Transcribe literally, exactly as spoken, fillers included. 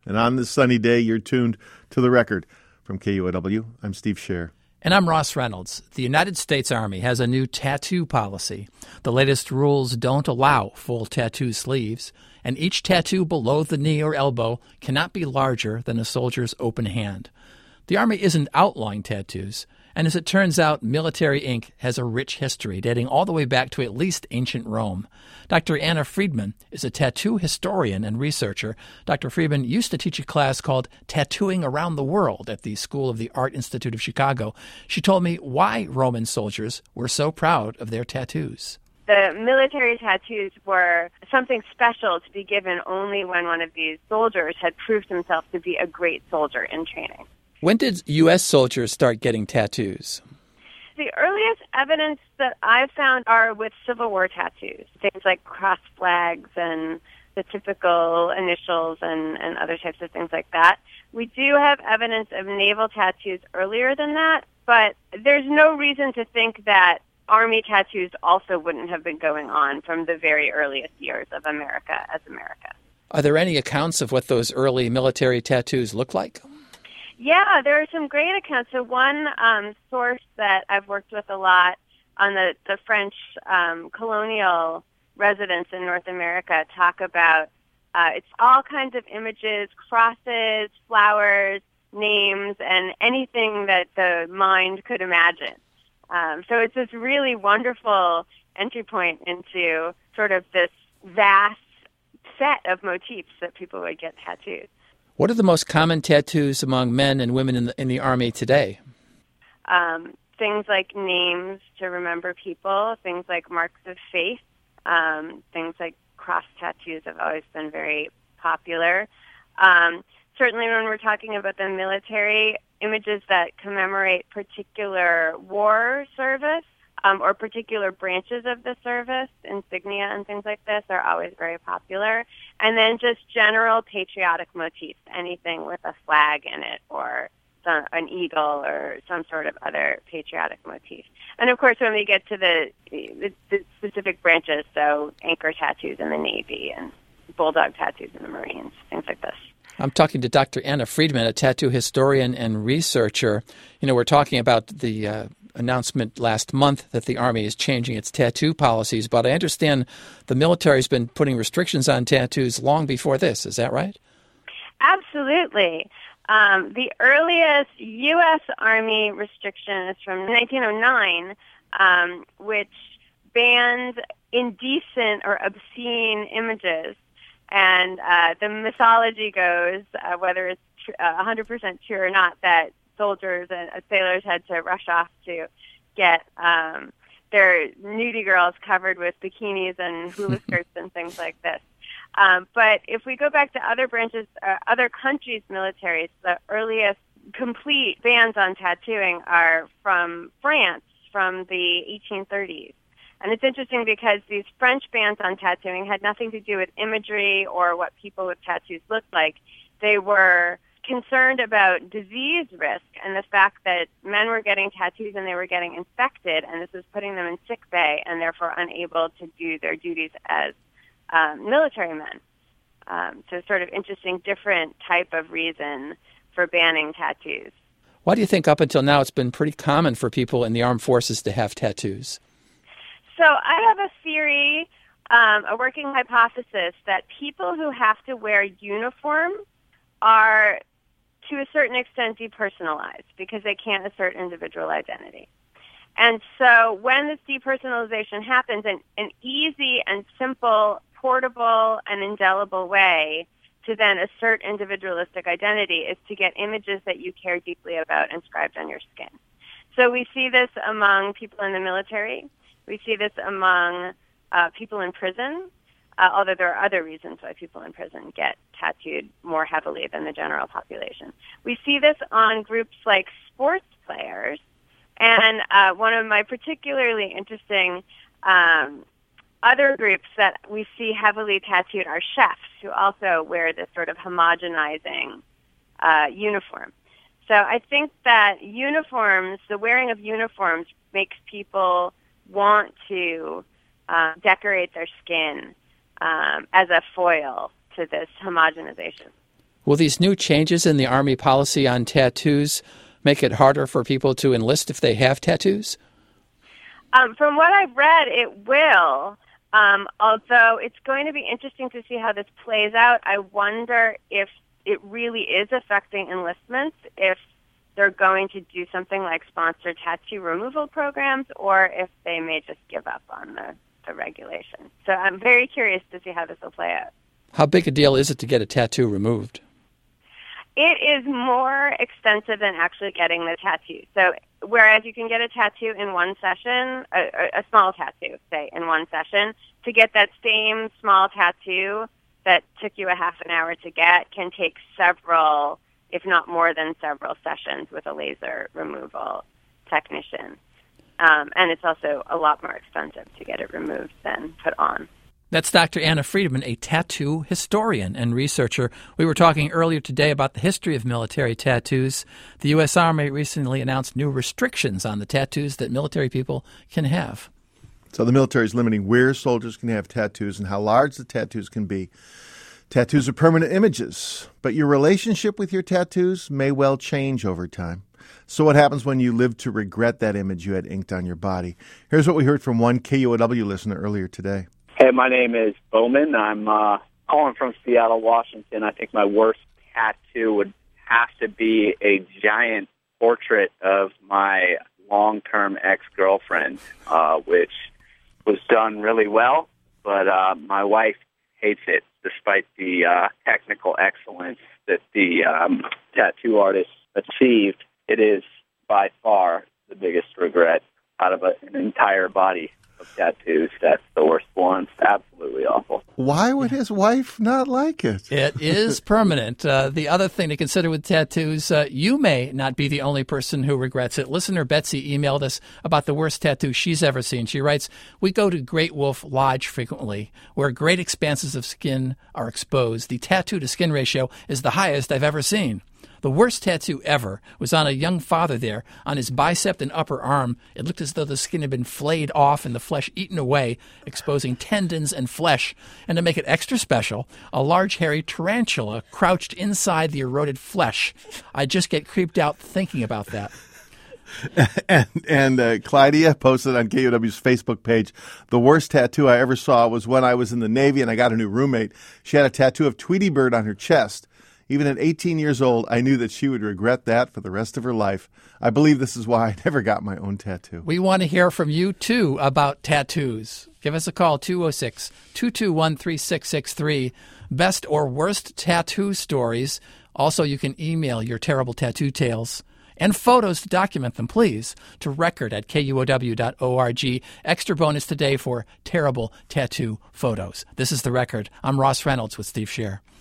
And on this sunny day, you're tuned to The Record. From K U O W, I'm Steve Scher. And I'm Ross Reynolds. The United States Army has a new tattoo policy. The latest rules don't allow full tattoo sleeves, and each tattoo below the knee or elbow cannot be larger than a soldier's open hand. The Army isn't outlawing tattoos, and as it turns out, military ink has a rich history dating all the way back to at least ancient Rome. Doctor Anna Friedman is a tattoo historian and researcher. Doctor Friedman used to teach a class called Tattooing Around the World at the School of the Art Institute of Chicago. She told me why Roman soldiers were so proud of their tattoos. The military tattoos were something special to be given only when one of these soldiers had proved himself to be a great soldier in training. When did U S soldiers start getting tattoos? The earliest evidence that I've found are with Civil War tattoos, things like cross flags and the typical initials and, and other types of things like that. We do have evidence of naval tattoos earlier than that, but there's no reason to think that Army tattoos also wouldn't have been going on from the very earliest years of America as America. Are there any accounts of what those early military tattoos looked like? Yeah, there are some great accounts. So one um, source that I've worked with a lot on the, the French um, colonial residents in North America talk about uh, it's all kinds of images, crosses, flowers, names, and anything that the mind could imagine. Um, so it's this really wonderful entry point into sort of this vast set of motifs that people would get tattooed. What are the most common tattoos among men and women in the, in the Army today? Um, things like names to remember people, things like marks of faith, um, things like cross tattoos have always been very popular. Um, certainly when we're talking about the military, images that commemorate particular war service um, or particular branches of the service, insignia and things like this are always very popular. And then just general patriotic motifs, anything with a flag in it or some, an eagle or some sort of other patriotic motif. And of course, when we get to the, the, the specific branches, so anchor tattoos in the Navy and bulldog tattoos in the Marines, things like this. I'm talking to Doctor Anna Friedman, a tattoo historian and researcher. You know, we're talking about the uh, announcement last month that the Army is changing its tattoo policies, but I understand the military's been putting restrictions on tattoos long before this. Is that right? Absolutely. Um, the earliest U S. Army restriction is from nineteen oh nine, um, which bans indecent or obscene images. And uh, the mythology goes, uh, whether it's tr- uh, one hundred percent true or not, that soldiers and uh, sailors had to rush off to get um, their nudie girls covered with bikinis and hula skirts and things like this. Um, but if we go back to other branches, uh, other countries' militaries, the earliest complete bans on tattooing are from France from the eighteen thirties. And it's interesting because these French bans on tattooing had nothing to do with imagery or what people with tattoos looked like. They were concerned about disease risk and the fact that men were getting tattoos and they were getting infected, and this was putting them in sick bay and therefore unable to do their duties as um, military men. Um, so sort of interesting, different type of reason for banning tattoos. Why do you think up until now it's been pretty common for people in the armed forces to have tattoos? So I have a theory, um, a working hypothesis, that people who have to wear uniform are, to a certain extent, depersonalized because they can't assert individual identity. And so when this depersonalization happens, an, an easy and simple, portable and indelible way to then assert individualistic identity is to get images that you care deeply about inscribed on your skin. So we see this among people in the military. We see this among uh, people in prison, uh, although there are other reasons why people in prison get tattooed more heavily than the general population. We see this on groups like sports players, and uh, one of my particularly interesting um, other groups that we see heavily tattooed are chefs, who also wear this sort of homogenizing uh, uniform. So I think that uniforms, the wearing of uniforms, makes people want to uh, decorate their skin um, as a foil to this homogenization. Will these new changes in the Army policy on tattoos make it harder for people to enlist if they have tattoos? Um, from what I've read, it will. Um, although it's going to be interesting to see how this plays out. I wonder if it really is affecting enlistments, if they're going to do something like sponsor tattoo removal programs, or if they may just give up on the, the regulation. So I'm very curious to see how this will play out. How big a deal is it to get a tattoo removed? It is more extensive than actually getting the tattoo. So whereas you can get a tattoo in one session, a, a small tattoo, say, in one session, to get that same small tattoo that took you a half an hour to get can take several, if not more than several sessions with a laser removal technician. Um, and it's also a lot more expensive to get it removed than put on. That's Doctor Anna Friedman, a tattoo historian and researcher. We were talking earlier today about the history of military tattoos. The U S. Army recently announced new restrictions on the tattoos that military people can have. So the military is limiting where soldiers can have tattoos and how large the tattoos can be. Tattoos are permanent images, but your relationship with your tattoos may well change over time. So what happens when you live to regret that image you had inked on your body? Here's what we heard from one K U O W listener earlier today. Hey, my name is Bowman. I'm uh, calling from Seattle, Washington. I think my worst tattoo would have to be a giant portrait of my long-term ex-girlfriend, uh, which was done really well, but uh, my wife hates it, despite the uh, technical excellence that the um, tattoo artist achieved. It is by far the biggest regret out of a, an entire body of tattoos. That's the worst one. It's absolutely awful. Why would his wife not like it? It is permanent. Uh, the other thing to consider with tattoos, uh, you may not be the only person who regrets it. Listener Betsy emailed us about the worst tattoo she's ever seen. She writes, "We go to Great Wolf Lodge frequently, where great expanses of skin are exposed. The tattoo-to-skin ratio is the highest I've ever seen. The worst tattoo ever was on a young father there. On his bicep and upper arm, it looked as though the skin had been flayed off and the flesh eaten away, exposing tendons and flesh. And to make it extra special, a large hairy tarantula crouched inside the eroded flesh. I just get creeped out thinking about that." And, and uh, Clydia posted on K U W's Facebook page, "The worst tattoo I ever saw was when I was in the Navy and I got a new roommate. She had a tattoo of Tweety Bird on her chest. Even at eighteen years old, I knew that she would regret that for the rest of her life. I believe this is why I never got my own tattoo." We want to hear from you, too, about tattoos. Give us a call, two oh six, two two one, three six six three. Best or worst tattoo stories. Also, you can email your terrible tattoo tales and photos to document them, please, to record at K U O W dot org. Extra bonus today for terrible tattoo photos. This is The Record. I'm Ross Reynolds with Steve Scher.